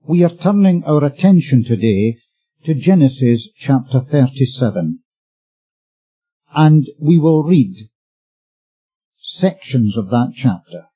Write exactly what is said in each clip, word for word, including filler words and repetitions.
We are turning our attention today to Genesis chapter thirty-seven. And we will read sections of that chapter.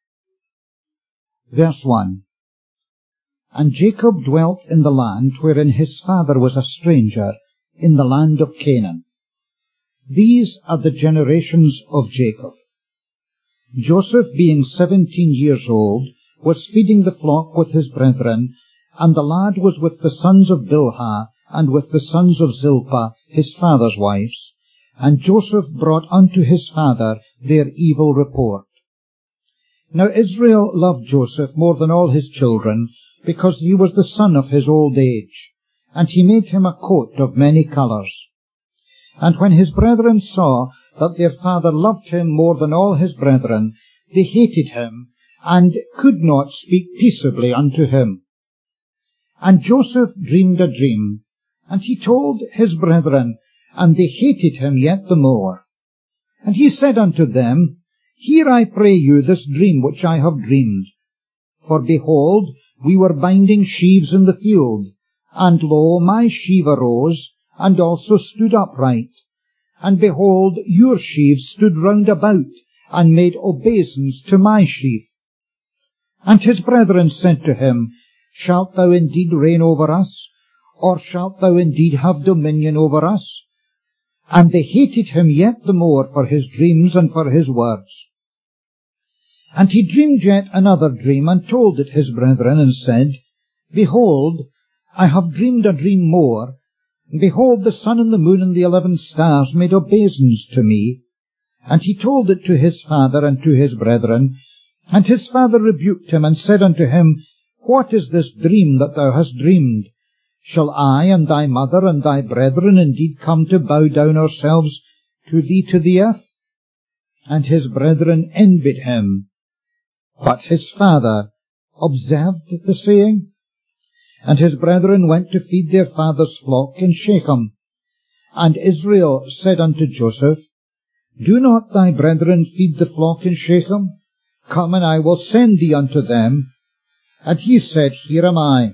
Verse one. And Jacob dwelt in the land wherein his father was a stranger, in the land of Canaan. These are the generations of Jacob. Joseph, being seventeen years old, was feeding the flock with his brethren, and the lad was with the sons of Bilhah, and with the sons of Zilpah, his father's wives. And Joseph brought unto his father their evil report. Now Israel loved Joseph more than all his children, because he was the son of his old age, and he made him a coat of many colours. And when his brethren saw that their father loved him more than all his brethren, they hated him, and could not speak peaceably unto him. And Joseph dreamed a dream, and he told his brethren, and they hated him yet the more. And he said unto them, Hear, I pray you, this dream which I have dreamed. For behold, we were binding sheaves in the field, and lo, my sheaf arose, and also stood upright. And behold, your sheaves stood round about, and made obeisance to my sheaf. And his brethren said to him, Shalt thou indeed reign over us, or shalt thou indeed have dominion over us? And they hated him yet the more for his dreams and for his words. And he dreamed yet another dream, and told it his brethren, and said, Behold, I have dreamed a dream more. Behold, the sun and the moon and the eleven stars made obeisance to me. And he told it to his father and to his brethren. And his father rebuked him, and said unto him, What is this dream that thou hast dreamed? Shall I and thy mother and thy brethren indeed come to bow down ourselves to thee to the earth? And his brethren envied him. But his father observed the saying. And his brethren went to feed their father's flock in Shechem. And Israel said unto Joseph, Do not thy brethren feed the flock in Shechem? Come, and I will send thee unto them. And he said, Here am I.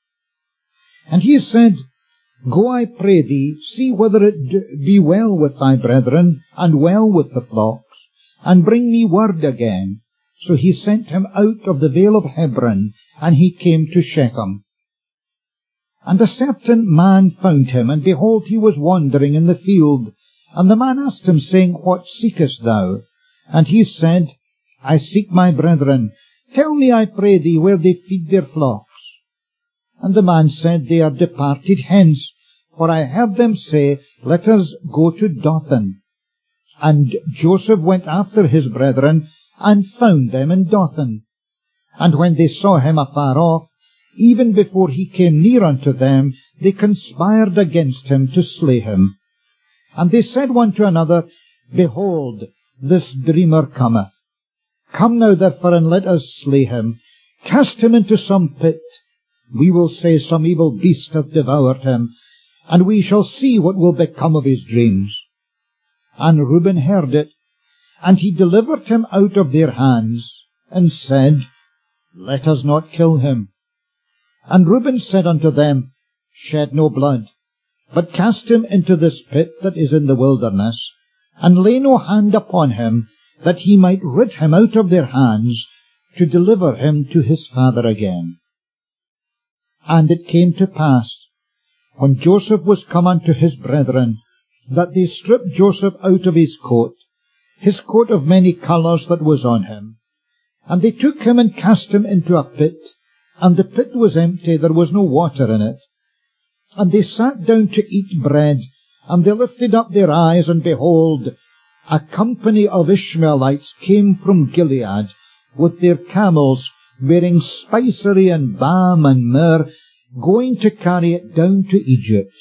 And he said, Go, I pray thee, see whether it be well with thy brethren, and well with the flocks, and bring me word again. So he sent him out of the vale of Hebron, and he came to Shechem. And a certain man found him, and behold, he was wandering in the field. And the man asked him, saying, What seekest thou? And he said, I seek my brethren. Tell me, I pray thee, where they feed their flocks. And the man said, They are departed hence, for I heard them say, Let us go to Dothan. And Joseph went after his brethren, and found them in Dothan. And when they saw him afar off, even before he came near unto them, they conspired against him to slay him. And they said one to another, Behold, this dreamer cometh. Come now therefore, and let us slay him. Cast him into some pit. We will say some evil beast hath devoured him, and we shall see what will become of his dreams. And Reuben heard it, and he delivered him out of their hands, and said, Let us not kill him. And Reuben said unto them, Shed no blood, but cast him into this pit that is in the wilderness, and lay no hand upon him, that he might rid him out of their hands, to deliver him to his father again. And it came to pass, when Joseph was come unto his brethren, that they stripped Joseph out of his coat, his coat of many colours that was on him. And they took him and cast him into a pit, and the pit was empty, there was no water in it. And they sat down to eat bread, and they lifted up their eyes, and behold, a company of Ishmaelites came from Gilead, with their camels, bearing spicery and balm and myrrh, going to carry it down to Egypt.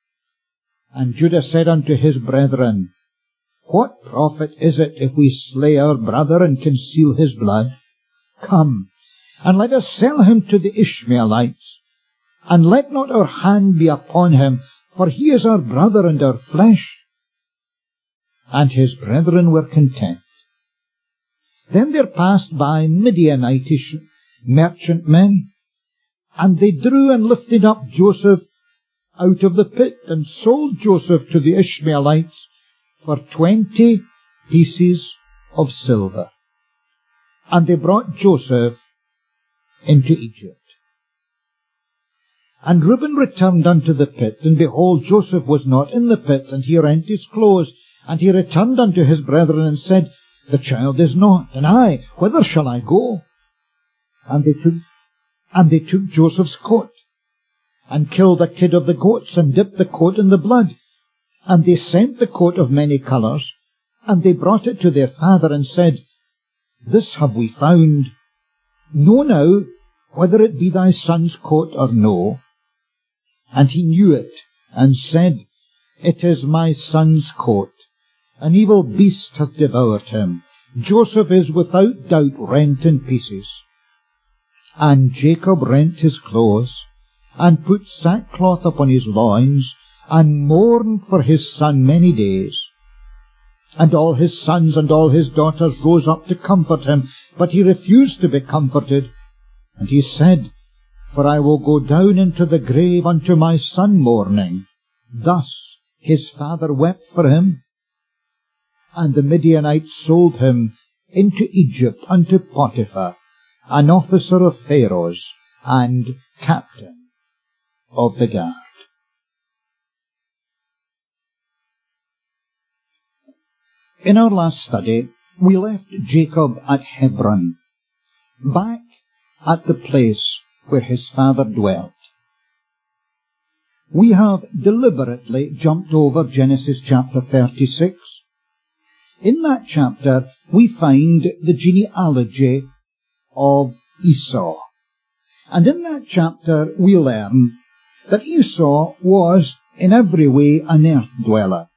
And Judah said unto his brethren, What profit is it if we slay our brother and conceal his blood? Come, and let us sell him to the Ishmaelites, and let not our hand be upon him, for he is our brother and our flesh. And his brethren were content. Then there passed by Midianitish merchantmen, And they drew and lifted up Joseph out of the pit, and sold Joseph to the Ishmaelites for twenty pieces of silver. And they brought Joseph into Egypt. And Reuben returned unto the pit, and behold, Joseph was not in the pit, and he rent his clothes. And he returned unto his brethren, and said, The child is not, and I, whither shall I go? And they took, and they took Joseph's coat, and killed a kid of the goats, and dipped the coat in the blood. And they sent the coat of many colours, and they brought it to their father, and said, This have we found. Know now whether it be thy son's coat or no. And he knew it, and said, It is my son's coat. An evil beast hath devoured him. Joseph is without doubt rent in pieces. And Jacob rent his clothes, and put sackcloth upon his loins, and mourned for his son many days. And all his sons and all his daughters rose up to comfort him, but he refused to be comforted. And he said, For I will go down into the grave unto my son mourning. Thus his father wept for him. And the Midianites sold him into Egypt unto Potiphar, an officer of Pharaoh's, and captain of the guard. In our last study, we left Jacob at Hebron, back at the place where his father dwelt. We have deliberately jumped over Genesis chapter thirty-six. In that chapter, we find the genealogy of Esau. And in that chapter, we learn that Esau was in every way an earth dweller.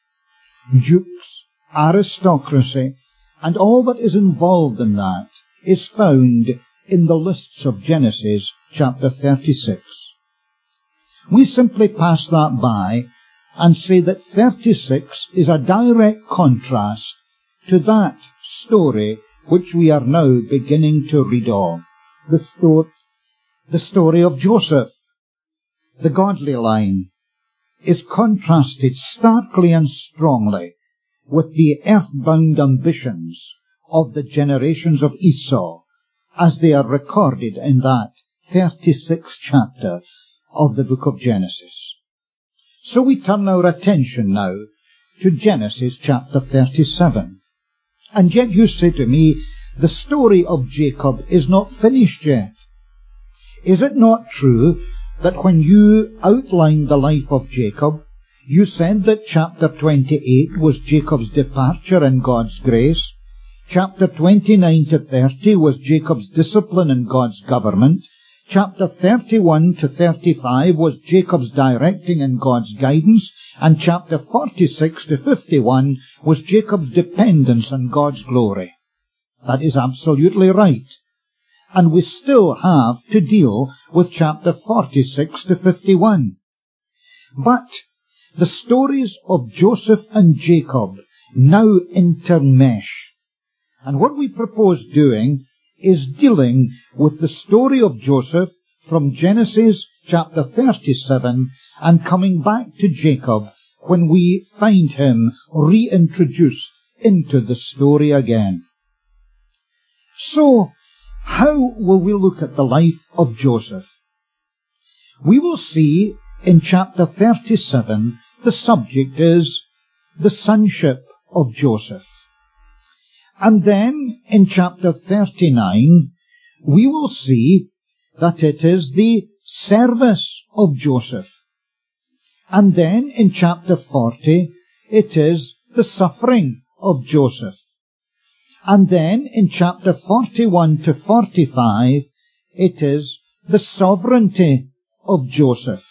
Dukes, aristocracy, and all that is involved in that is found in the lists of Genesis chapter thirty-six. We simply pass that by and say that thirty-six is a direct contrast to that story which we are now beginning to read of, the, sto- the story of Joseph. The godly line is contrasted starkly and strongly with the earthbound ambitions of the generations of Esau, as they are recorded in that thirty-sixth chapter of the book of Genesis. So we turn our attention now to Genesis chapter thirty-seven. And yet you say to me, the story of Jacob is not finished yet. Is it not true that when you outlined the life of Jacob, you said that chapter twenty-eight was Jacob's departure in God's grace, chapter twenty-nine to thirty was Jacob's discipline in God's government, chapter thirty-one to thirty-five was Jacob's directing in God's guidance, and chapter forty-six to fifty-one was Jacob's dependence on God's glory. That is absolutely right. And we still have to deal with chapter forty-six to fifty-one. But the stories of Joseph and Jacob now intermesh. And what we propose doing is dealing with the story of Joseph from Genesis chapter thirty-seven and coming back to Jacob when we find him reintroduced into the story again. So, how will we look at the life of Joseph? We will see in chapter thirty-seven the subject is the sonship of Joseph. And then in chapter thirty-nine we will see that it is the service of Joseph. And then in chapter forty it is the suffering of Joseph. And then in chapter forty-one to forty-five it is the sovereignty of Joseph.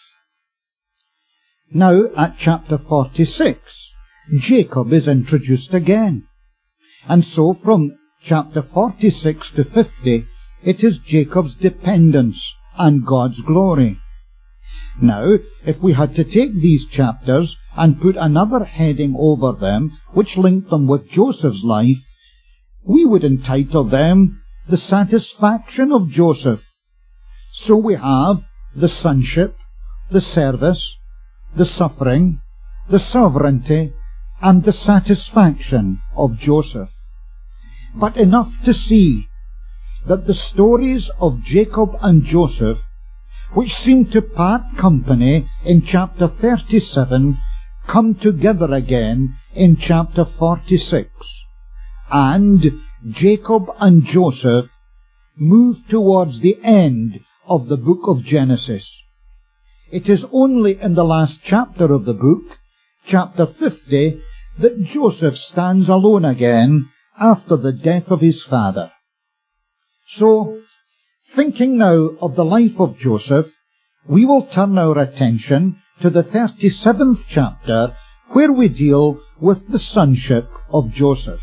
Now at chapter forty-six, Jacob is introduced again. And so from chapter forty-six to fifty, it is Jacob's dependence and God's glory. Now, if we had to take these chapters and put another heading over them, which linked them with Joseph's life, we would entitle them The Satisfaction of Joseph. So we have the sonship, the service, the suffering, the sovereignty, and the satisfaction of Joseph. But enough to see that the stories of Jacob and Joseph, which seem to part company in chapter thirty-seven, come together again in chapter forty-six. And Jacob and Joseph move towards the end of the book of Genesis. It is only in the last chapter of the book, chapter fifty, that Joseph stands alone again after the death of his father. So, thinking now of the life of Joseph, we will turn our attention to the thirty-seventh chapter, where we deal with the sonship of Joseph.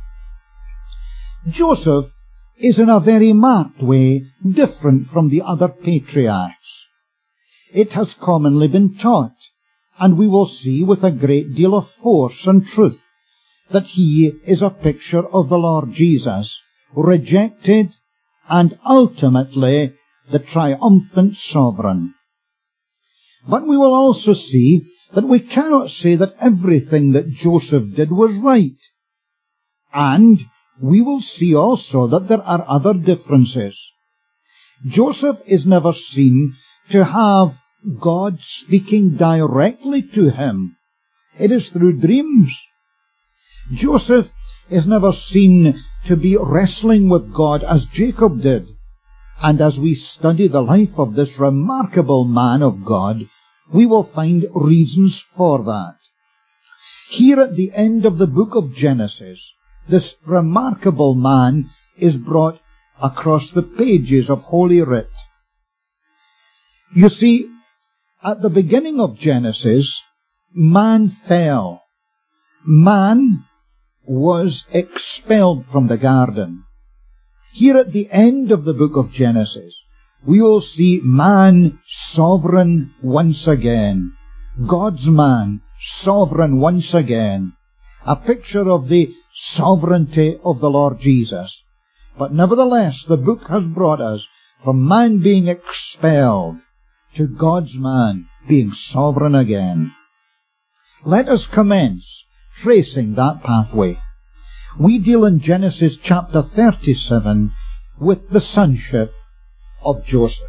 Joseph is in a very marked way different from the other patriarchs. It has commonly been taught, and we will see with a great deal of force and truth, that he is a picture of the Lord Jesus, rejected and ultimately the triumphant sovereign. But we will also see that we cannot say that everything that Joseph did was right. And we will see also that there are other differences. Joseph is never seen to have God speaking directly to him. It is through dreams. Joseph is never seen to be wrestling with God as Jacob did. And as we study the life of this remarkable man of God, we will find reasons for that. Here at the end of the book of Genesis, this remarkable man is brought across the pages of Holy Writ. You see, at the beginning of Genesis, man fell. Man was expelled from the garden. Here at the end of the book of Genesis, we will see man sovereign once again. God's man sovereign once again. A picture of the sovereignty of the Lord Jesus. But nevertheless, the book has brought us from man being expelled to God's man being sovereign again. Let us commence tracing that pathway. We deal in Genesis chapter thirty-seven with the sonship of Joseph.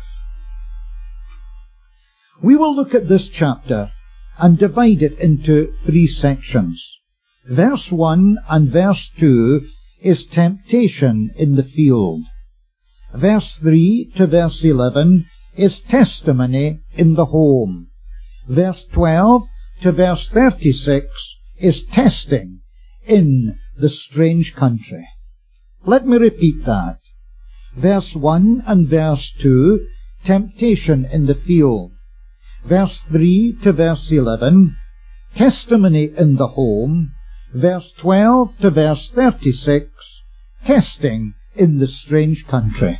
We will look at this chapter and divide it into three sections. Verse one and verse two is temptation in the field. Verse three to verse eleven is testimony in the home. Verse twelve to verse thirty-six is testing in the strange country. Let me repeat that. Verse one and verse two, temptation in the field. Verse three to verse eleven, testimony in the home. Verse twelve to verse thirty-six, testing in the strange country.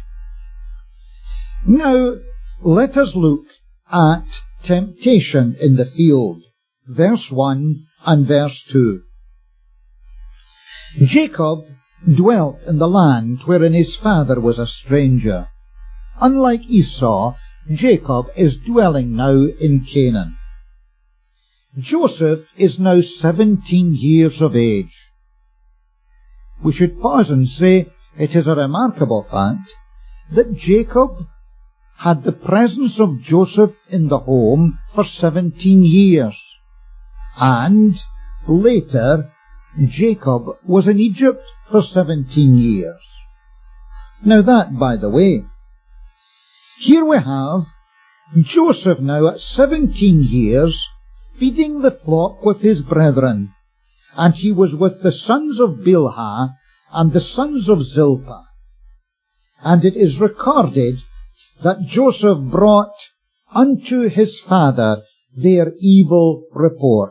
Now, let us look at temptation in the field. Verse one and verse two. Jacob dwelt in the land wherein his father was a stranger. Unlike Esau, Jacob is dwelling now in Canaan. Joseph is now seventeen years of age. We should pause and say it is a remarkable fact that Jacob had the presence of Joseph in the home for seventeen years. And later, Jacob was in Egypt for seventeen years. Now that, by the way, here we have Joseph now at seventeen years feeding the flock with his brethren, and he was with the sons of Bilhah and the sons of Zilpah. And it is recorded that Joseph brought unto his father their evil report.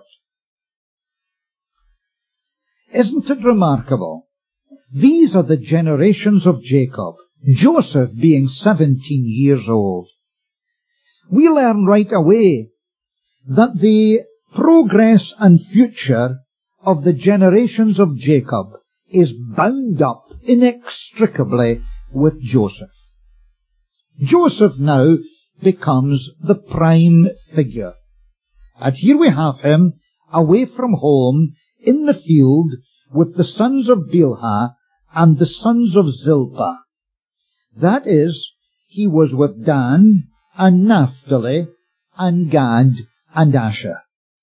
Isn't it remarkable? These are the generations of Jacob, Joseph being seventeen years old. We learn right away that the progress and future of the generations of Jacob is bound up inextricably with Joseph. Joseph now becomes the prime figure. And here we have him away from home in the field with the sons of Bilhah and the sons of Zilpah. That is, he was with Dan and Naphtali and Gad and Asher.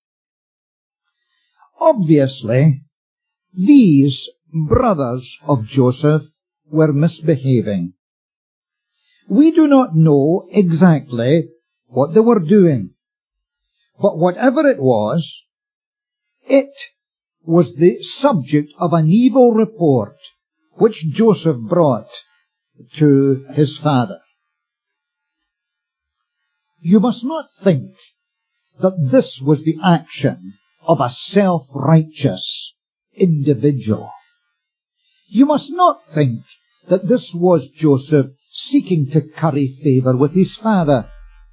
Obviously, these brothers of Joseph were misbehaving. We do not know exactly what they were doing, but whatever it was, it was the subject of an evil report which Joseph brought to his father. You must not think that this was the action of a self-righteous individual. You must not think that this was Joseph seeking to curry favour with his father.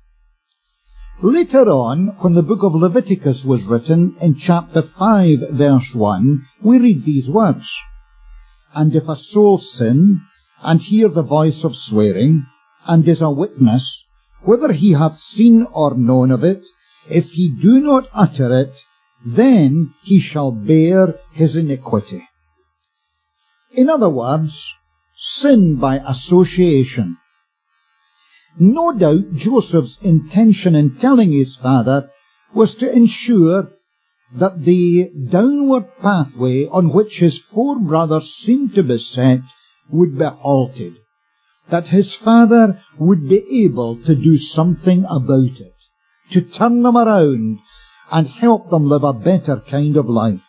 Later on, when the book of Leviticus was written, in chapter five, verse one, we read these words, "And if a soul sin, and hear the voice of swearing, and is a witness, whether he hath seen or known of it, if he do not utter it, then he shall bear his iniquity." In other words, sin by association. No doubt Joseph's intention in telling his father was to ensure that the downward pathway on which his four brothers seemed to be set would be halted, that his father would be able to do something about it, to turn them around and help them live a better kind of life.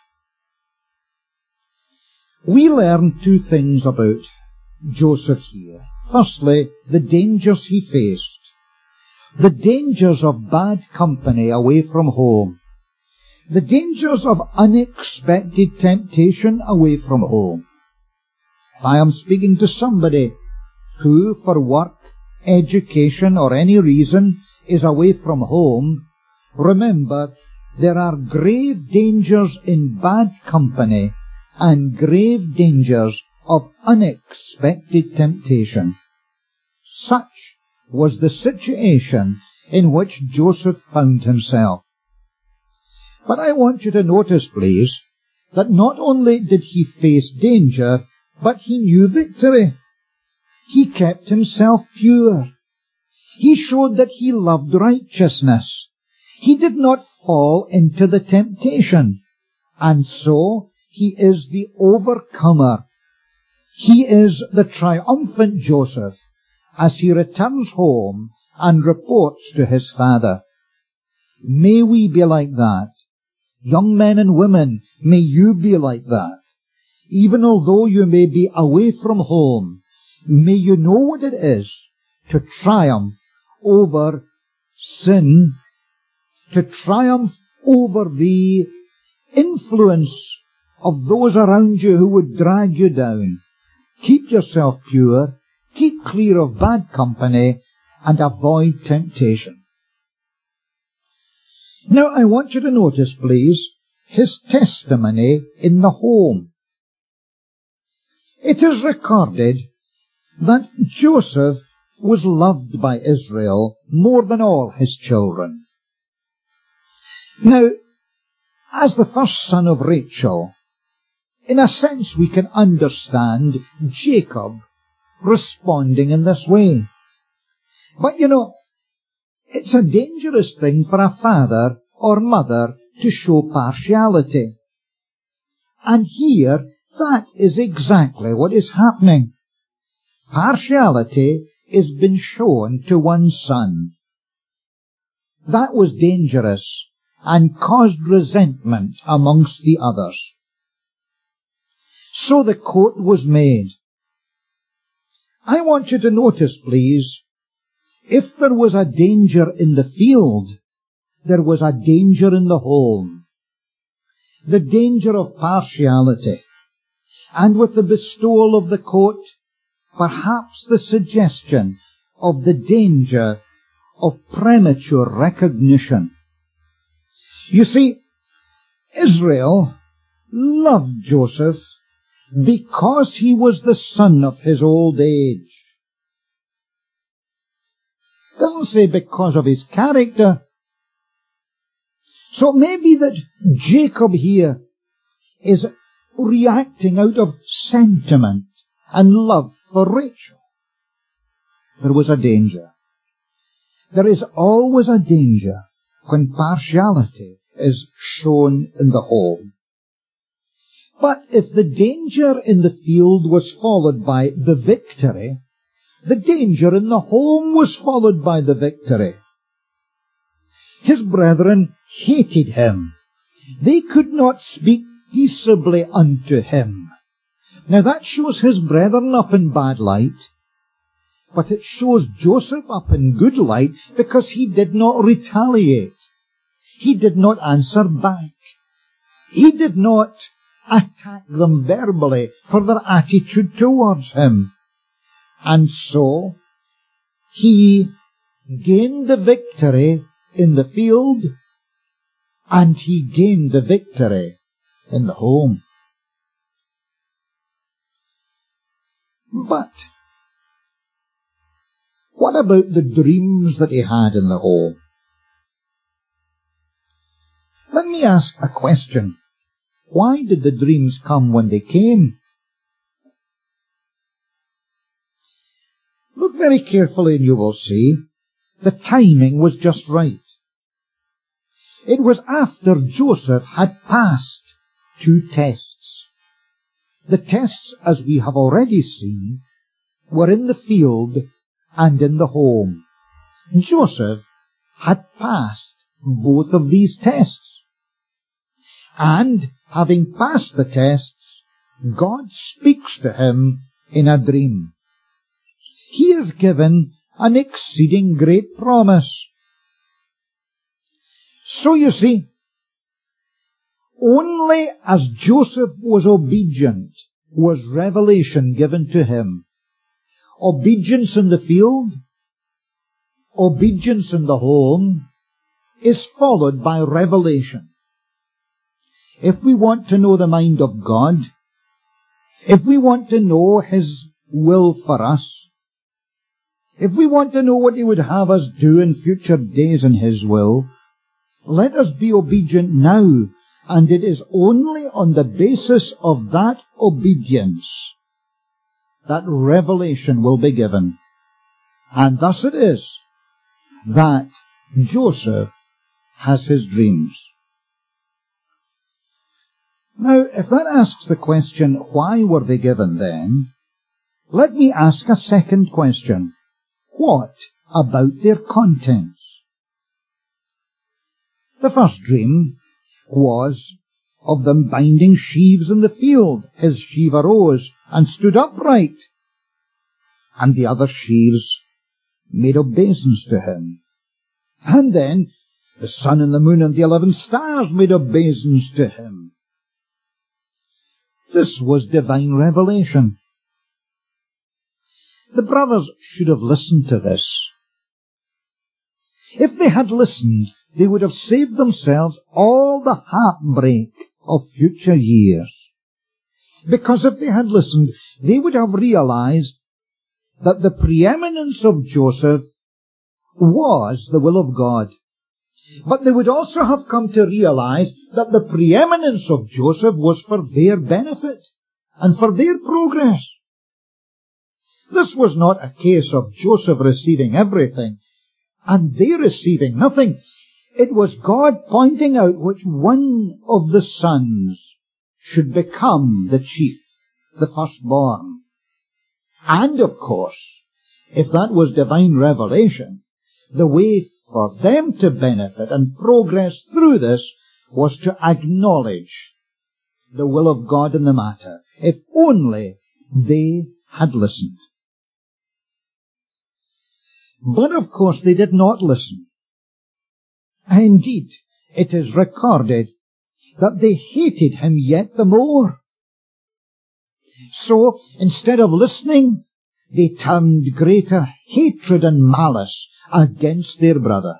We learn two things about Joseph here. Firstly, the dangers he faced. The dangers of bad company away from home. The dangers of unexpected temptation away from home. If I am speaking to somebody who, for work, education, or any reason, is away from home, remember, there are grave dangers in bad company and grave dangers of unexpected temptation. Such was the situation in which Joseph found himself. But I want you to notice, please, that not only did he face danger, but he knew victory. He kept himself pure. He showed that he loved righteousness. He did not fall into the temptation, and so he is the overcomer. He is the triumphant Joseph as he returns home and reports to his father. May we be like that. Young men and women, may you be like that. Even although you may be away from home, may you know what it is to triumph over sin, to triumph over the influence of those around you who would drag you down. Keep yourself pure, keep clear of bad company, and avoid temptation. Now I want you to notice, please, his testimony in the home. It is recorded that Joseph was loved by Israel more than all his children. Now, as the first son of Rachel, in a sense we can understand Jacob responding in this way. But you know, it's a dangerous thing for a father or mother to show partiality. And here, that is exactly what is happening. Partiality is been shown to one son. That was dangerous and caused resentment amongst the others. So the coat was made. I want you to notice, please, if there was a danger in the field, there was a danger in the home. The danger of partiality. And with the bestowal of the coat, perhaps the suggestion of the danger of premature recognition. You see, Israel loved Joseph because he was the son of his old age. Some say because of his character. So it may be that Jacob here is reacting out of sentiment and love for Rachel. There was a danger. There is always a danger when partiality is shown in the home. But if the danger in the field was followed by the victory, the danger in the home was followed by the victory. His brethren hated him. They could not speak peaceably unto him. Now that shows his brethren up in bad light, but it shows Joseph up in good light because he did not retaliate. He did not answer back. He did not attack them verbally for their attitude towards him. And so, he gained the victory in the field, and he gained the victory in the home. But, what about the dreams that he had in the home? Let me ask a question. Why did the dreams come when they came? Look very carefully and you will see the timing was just right. It was after Joseph had passed two tests. The tests, as we have already seen, were in the field and in the home. Joseph had passed both of these tests. And, having passed the tests, God speaks to him in a dream. He is given an exceeding great promise. So you see, only as Joseph was obedient was revelation given to him. Obedience in the field, obedience in the home, is followed by revelation. If we want to know the mind of God, if we want to know His will for us, if we want to know what He would have us do in future days in His will, let us be obedient now, and it is only on the basis of that obedience that revelation will be given. And thus it is that Joseph has his dreams. Now, if that asks the question, why were they given then? Let me ask a second question. What about their contents? The first dream was of them binding sheaves in the field. His sheaf arose and stood upright, and the other sheaves made obeisance to him. And then the sun and the moon and the eleven stars made obeisance to him. This was divine revelation. The brothers should have listened to this. If they had listened, they would have saved themselves all the heartbreak of future years. Because if they had listened, they would have realized that the preeminence of Joseph was the will of God. But they would also have come to realize that the preeminence of Joseph was for their benefit and for their progress. This was not a case of Joseph receiving everything and they receiving nothing. It was God pointing out which one of the sons should become the chief, the firstborn. And, of course, if that was divine revelation, the way for them to benefit and progress through this was to acknowledge the will of God in the matter, if only they had listened. But, of course, they did not listen. Indeed, it is recorded that they hated him yet the more. So, instead of listening, they turned greater hatred and malice against their brother.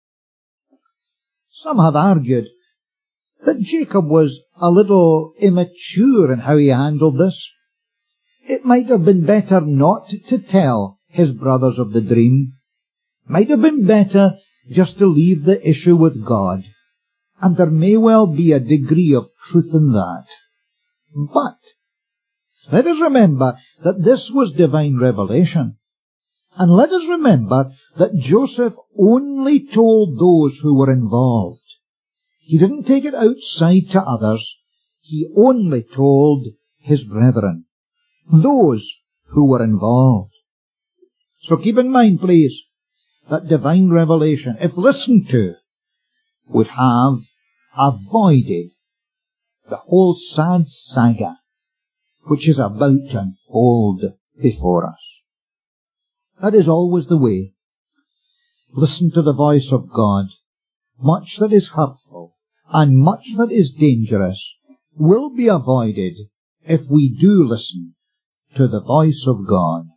Some have argued that Jacob was a little immature in how he handled this. It might have been better not to tell his brothers of the dream. Might have been better just to leave the issue with God, and there may well be a degree of truth in that. But let us remember that this was divine revelation. And let us remember that Joseph only told those who were involved. He didn't take it outside to others. He only told his brethren, those who were involved. So keep in mind, please, that divine revelation, if listened to, would have avoided the whole sad saga which is about to unfold before us. That is always the way. Listen to the voice of God. Much that is hurtful and much that is dangerous will be avoided if we do listen to the voice of God.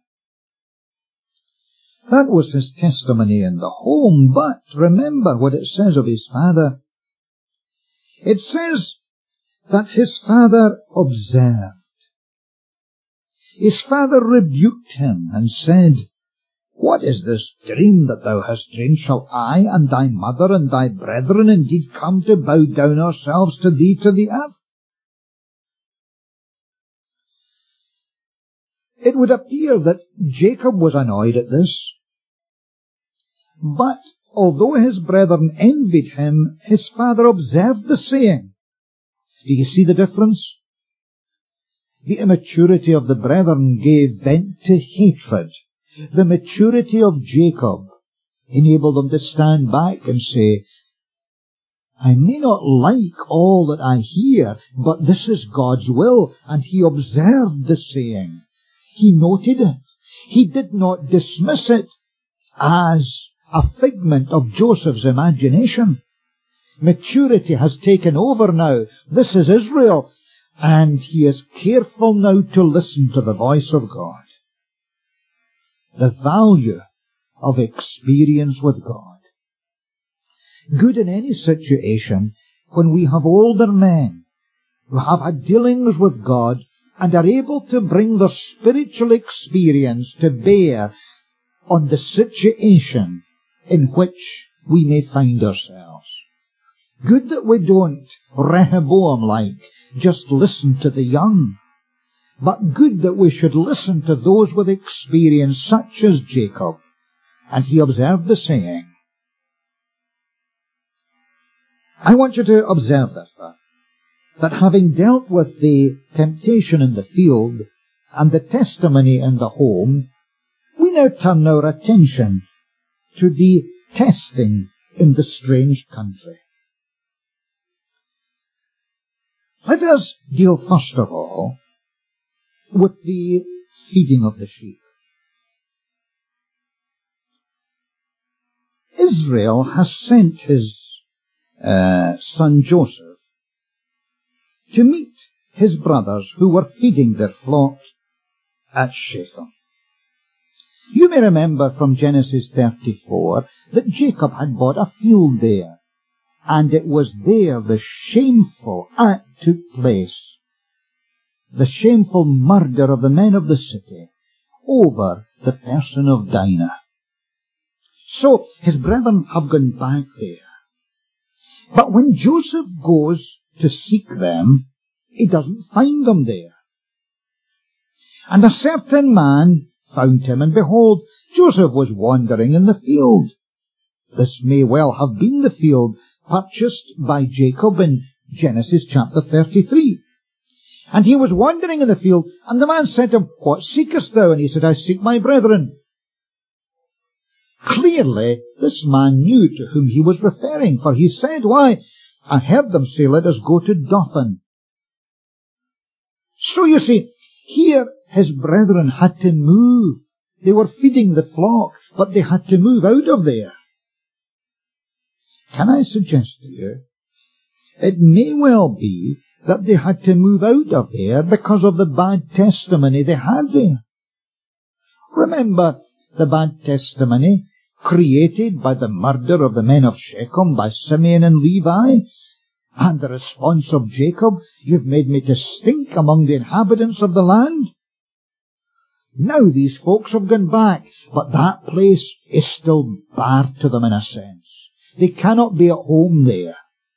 That was his testimony in the home, but remember what it says of his father. It says that his father observed. His father rebuked him and said, What is this dream that thou hast dreamed? Shall I and thy mother and thy brethren indeed come to bow down ourselves to thee to the earth? It would appear that Jacob was annoyed at this. But although his brethren envied him, his father observed the saying. Do you see the difference? The immaturity of the brethren gave vent to hatred. The maturity of Jacob enabled them to stand back and say, I may not like all that I hear, but this is God's will. And he observed the saying. He noted it. He did not dismiss it as a figment of Joseph's imagination. Maturity has taken over now. This is Israel. And he is careful now to listen to the voice of God. The value of experience with God. Good in any situation when we have older men who have had dealings with God and are able to bring their spiritual experience to bear on the situation in which we may find ourselves. Good that we don't, Rehoboam-like, just listen to the young, but good that we should listen to those with experience such as Jacob. And he observed the saying. I want you to observe that fact, that having dealt with the temptation in the field and the testimony in the home, we now turn our attention to the testing in the strange country. Let us deal first of all with the feeding of the sheep. Israel has sent his uh, son Joseph to meet his brothers who were feeding their flock at Shechem. You may remember from Genesis thirty-four that Jacob had bought a field there, and it was there the shameful act took place, the shameful murder of the men of the city over the person of Dinah. So his brethren have gone back there. But when Joseph goes to seek them, he doesn't find them there. And a certain man found him, and behold, Joseph was wandering in the field. This may well have been the field purchased by Jacob in Genesis chapter thirty-three. And he was wandering in the field, and the man said to him, What seekest thou? And he said, I seek my brethren. Clearly, this man knew to whom he was referring, for he said, Why, I heard them say, Let us go to Dothan. So you see, here his brethren had to move. They were feeding the flock, but they had to move out of there. Can I suggest to you, it may well be that they had to move out of there because of the bad testimony they had there. Remember the bad testimony created by the murder of the men of Shechem by Simeon and Levi, and the response of Jacob, You've made me to stink among the inhabitants of the land. Now these folks have gone back, but that place is still barred to them in a sense. They cannot be at home there.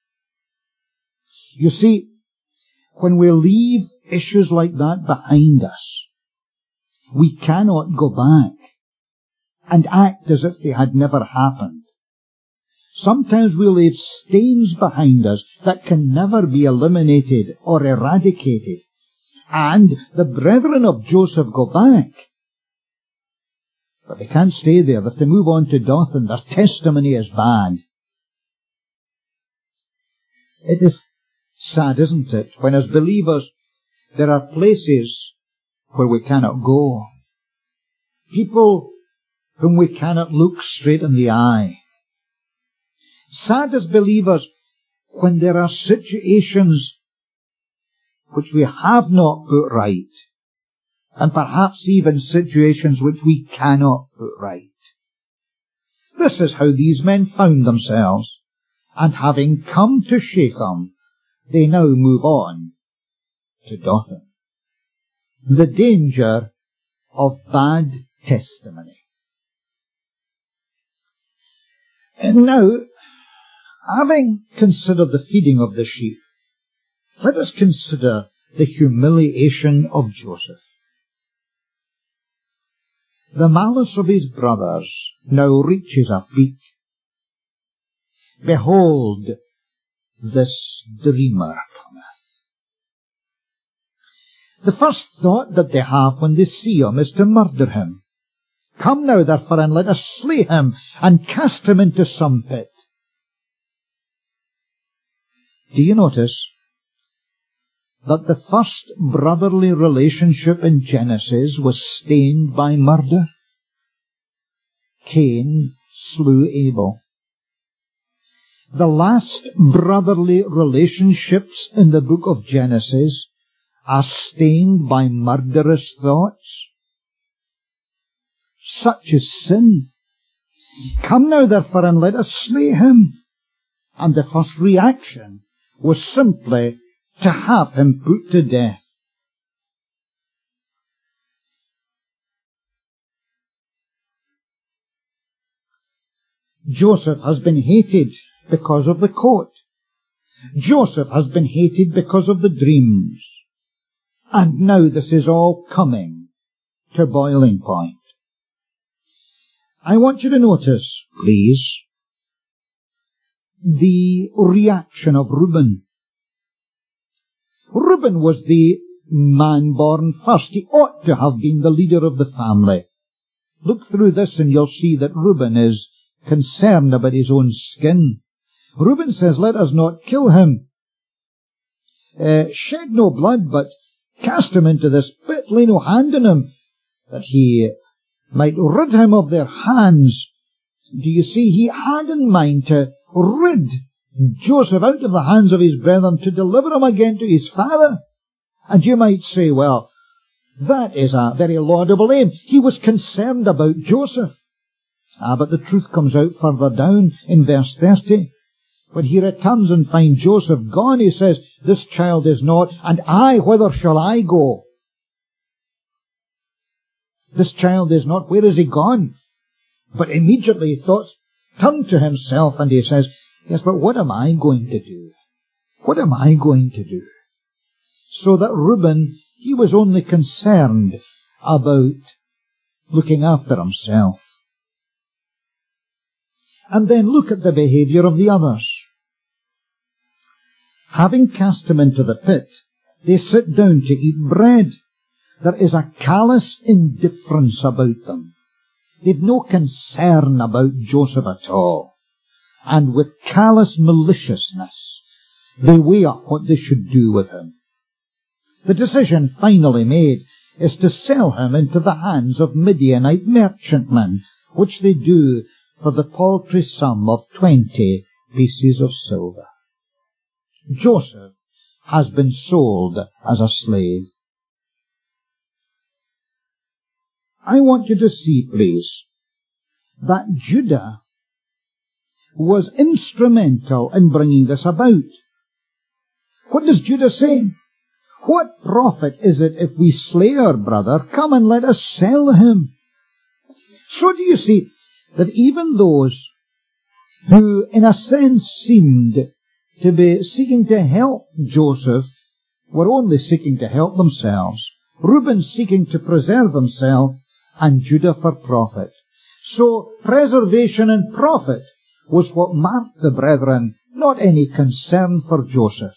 You see, when we leave issues like that behind us, we cannot go back and act as if they had never happened. Sometimes we leave stains behind us that can never be eliminated or eradicated. And the brethren of Joseph go back. But they can't stay there. They have to move on to Dothan. Their testimony is bad. It is sad, isn't it, when as believers there are places where we cannot go. People whom we cannot look straight in the eye. Sad as believers when there are situations which we have not put right, and perhaps even situations which we cannot put right. This is how these men found themselves, and having come to Shechem, they now move on to Dothan. The danger of bad testimony. And now, having considered the feeding of the sheep, let us consider the humiliation of Joseph. The malice of his brothers now reaches a peak. Behold, this dreamer cometh. The first thought that they have when they see him is to murder him. Come now, therefore, and let us slay him, and cast him into some pit. Do you notice that the first brotherly relationship in Genesis was stained by murder? Cain slew Abel. The last brotherly relationships in the book of Genesis are stained by murderous thoughts. Such is sin. Come now, therefore, and let us slay him. And the first reaction was simply to have him put to death. Joseph has been hated because of the coat. Joseph has been hated because of the dreams. And now this is all coming to boiling point. I want you to notice, please, the reaction of Reuben. Reuben was the man born first. He ought to have been the leader of the family. Look through this and you'll see that Reuben is concerned about his own skin. Reuben says, let us not kill him. Uh, shed no blood, but cast him into this pit, lay no hand on him, that he might rid him of their hands. Do you see, he had in mind to rid Joseph out of the hands of his brethren, to deliver him again to his father. And you might say, well, that is a very laudable aim. He was concerned about Joseph. Ah, but the truth comes out further down in verse thirty. When he returns and finds Joseph gone, he says, this child is not, and I, whither shall I go? This child is not, where is he gone? But immediately thoughts turn to himself and he says, yes, but what am I going to do? What am I going to do? So that Reuben, he was only concerned about looking after himself. And then look at the behavior of the others. Having cast him into the pit, they sit down to eat bread. There is a callous indifference about them. They've no concern about Joseph at all. And with callous maliciousness, they weigh up what they should do with him. The decision finally made is to sell him into the hands of Midianite merchantmen, which they do for the paltry sum of twenty pieces of silver. Joseph has been sold as a slave. I want you to see, please, that Judah was instrumental in bringing this about. What does Judah say? What profit is it if we slay our brother? Come and let us sell him. So do you see that even those who, in a sense, seemed to be seeking to help Joseph were only seeking to help themselves. Reuben seeking to preserve himself, and Judah for profit. So preservation and profit was what marked the brethren, not any concern for Joseph.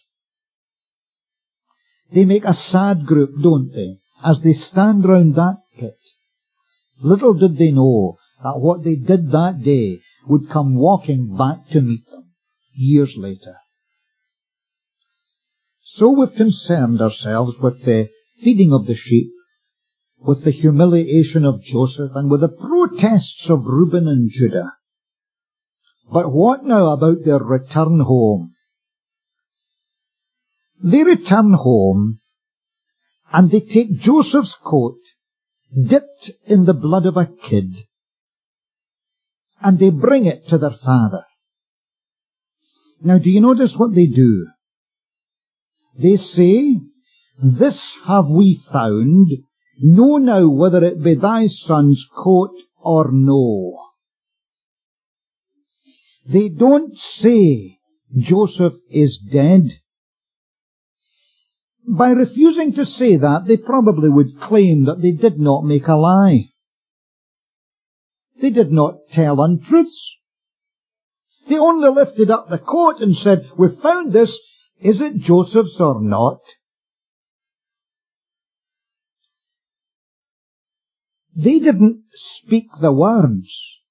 They make a sad group, don't they, as they stand round that pit. Little did they know that what they did that day would come walking back to meet them years later. So we've concerned ourselves with the feeding of the sheep, with the humiliation of Joseph, and with the protests of Reuben and Judah. But what now about their return home? They return home, and they take Joseph's coat, dipped in the blood of a kid, and they bring it to their father. Now, do you notice what they do? They say, "This have we found, know now whether it be thy son's coat or no." They don't say Joseph is dead. By refusing to say that, they probably would claim that they did not make a lie. They did not tell untruths. They only lifted up the coat and said, "We've found this. Is it Joseph's or not?" They didn't speak the words,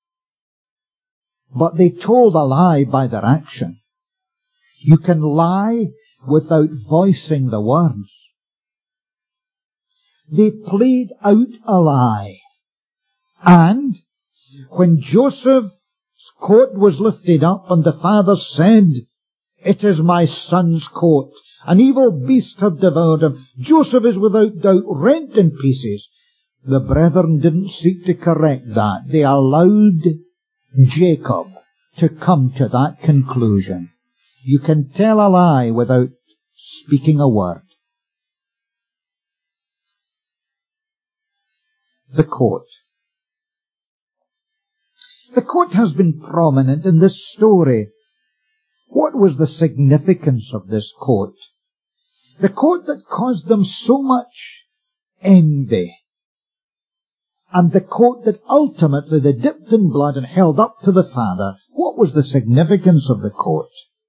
but they told a lie by their action. You can lie without voicing the words. They played out a lie. And when Joseph's coat was lifted up and the father said, "It is my son's coat, an evil beast hath devoured him," Joseph is without doubt rent in pieces. The brethren didn't seek to correct that. They allowed Jacob to come to that conclusion. You can tell a lie without speaking a word. The coat. The coat has been prominent in this story. What was the significance of this coat? The coat that caused them so much envy, and the coat that ultimately they dipped in blood and held up to the father. What was the significance of the coat?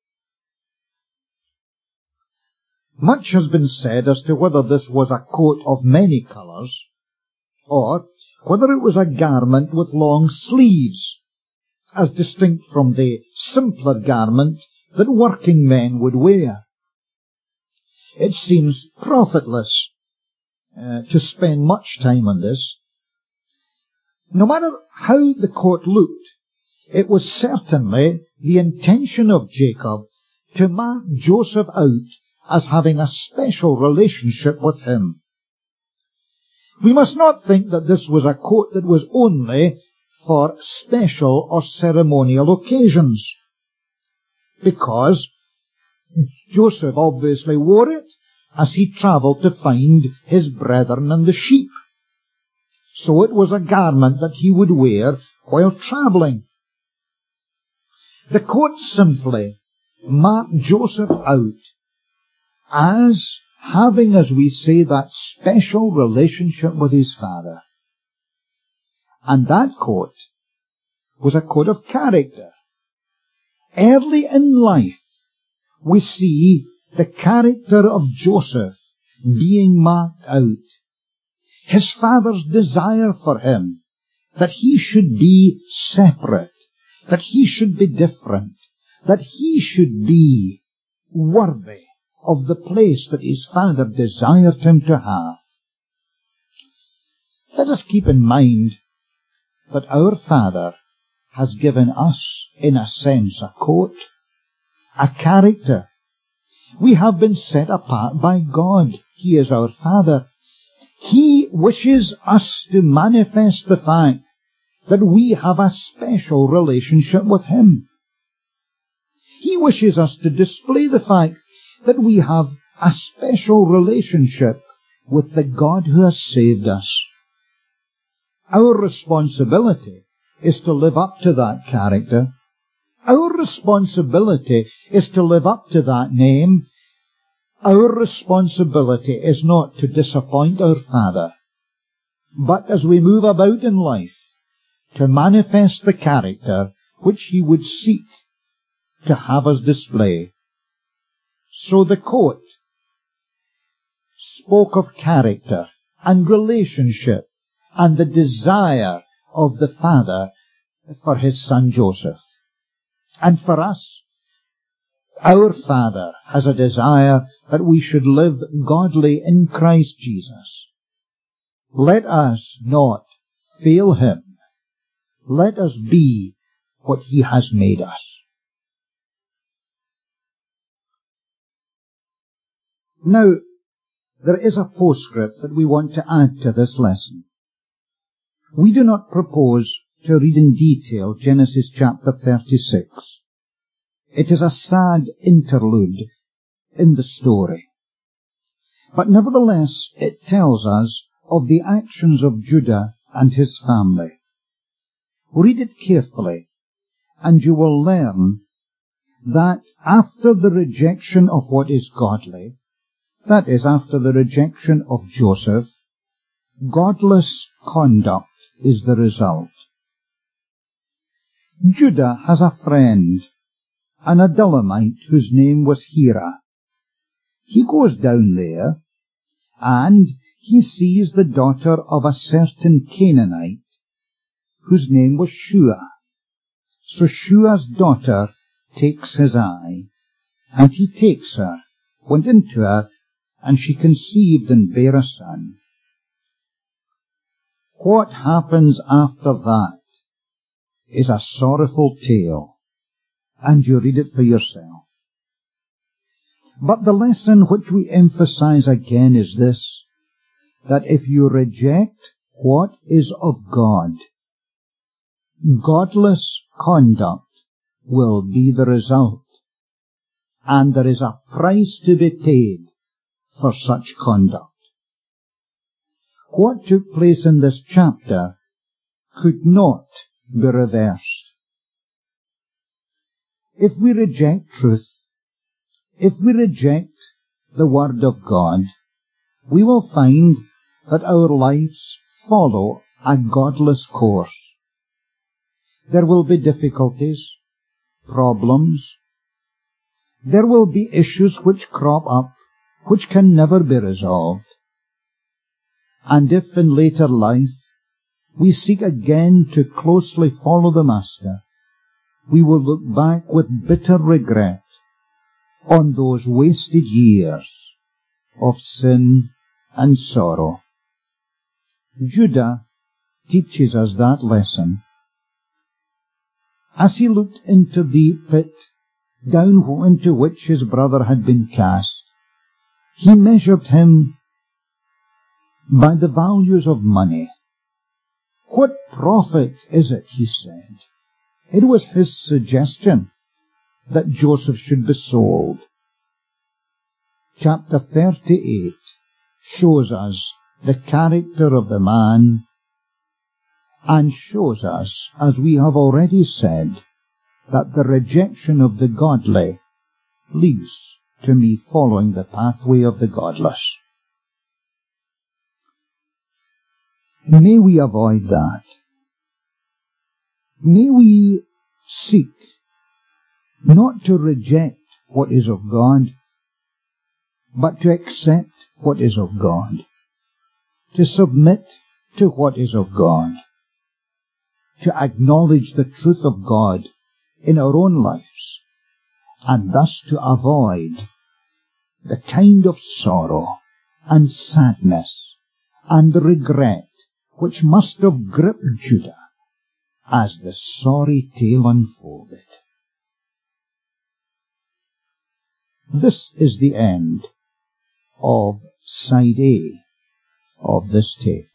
Much has been said as to whether this was a coat of many colours, or whether it was a garment with long sleeves, as distinct from the simpler garment that working men would wear. It seems profitless uh, to spend much time on this. No matter how the coat looked, it was certainly the intention of Jacob to mark Joseph out as having a special relationship with him. We must not think that this was a coat that was only for special or ceremonial occasions, because Joseph obviously wore it as he travelled to find his brethren and the sheep. So it was a garment that he would wear while travelling. The coat simply marked Joseph out as having, as we say, that special relationship with his father. And that coat was a coat of character. Early in life, we see the character of Joseph being marked out. His father's desire for him, that he should be separate, that he should be different, that he should be worthy of the place that his father desired him to have. Let us keep in mind that our Father has given us, in a sense, a coat, a character. We have been set apart by God. He is our Father. He wishes us to manifest the fact that we have a special relationship with Him. He wishes us to display the fact that we have a special relationship with the God who has saved us. Our responsibility is to live up to that character. Our responsibility is to live up to that name. Our responsibility is not to disappoint our Father, but as we move about in life, to manifest the character which He would seek to have us display. So the quote spoke of character and relationship and the desire of the Father for His Son Joseph. And for us, our Father has a desire that we should live godly in Christ Jesus. Let us not fail Him. Let us be what He has made us. Now, there is a postscript that we want to add to this lesson. We do not propose to read in detail Genesis chapter thirty-six. It is a sad interlude in the story. But nevertheless, it tells us of the actions of Judah and his family. Read it carefully, and you will learn that after the rejection of what is godly, that is, after the rejection of Joseph, godless conduct is the result. Judah has a friend, an Adullamite whose name was Hira. He goes down there, and he sees the daughter of a certain Canaanite, whose name was Shua. So Shua's daughter takes his eye, and he takes her, went into her, and she conceived and bare a son. What happens after that is a sorrowful tale, and you read it for yourself. But the lesson which we emphasize again is this, that if you reject what is of God, godless conduct will be the result, and there is a price to be paid for such conduct. What took place in this chapter could not be reversed. If we reject truth, if we reject the Word of God, we will find that our lives follow a godless course. There will be difficulties, problems. There will be issues which crop up, which can never be resolved. And if in later life we seek again to closely follow the Master, we will look back with bitter regret on those wasted years of sin and sorrow. Judah teaches us that lesson. As he looked into the pit down into which his brother had been cast, he measured him by the values of money. What profit is it, he said. It was his suggestion that Joseph should be sold. Chapter thirty-eight shows us the character of the man and shows us, as we have already said, that the rejection of the godly leads to me following the pathway of the godless. May we avoid that. May we seek not to reject what is of God, but to accept what is of God, to submit to what is of God, to acknowledge the truth of God in our own lives, and thus to avoid the kind of sorrow and sadness and regret which must have gripped Judah as the sorry tale unfolded. This is the end of side A of this tape.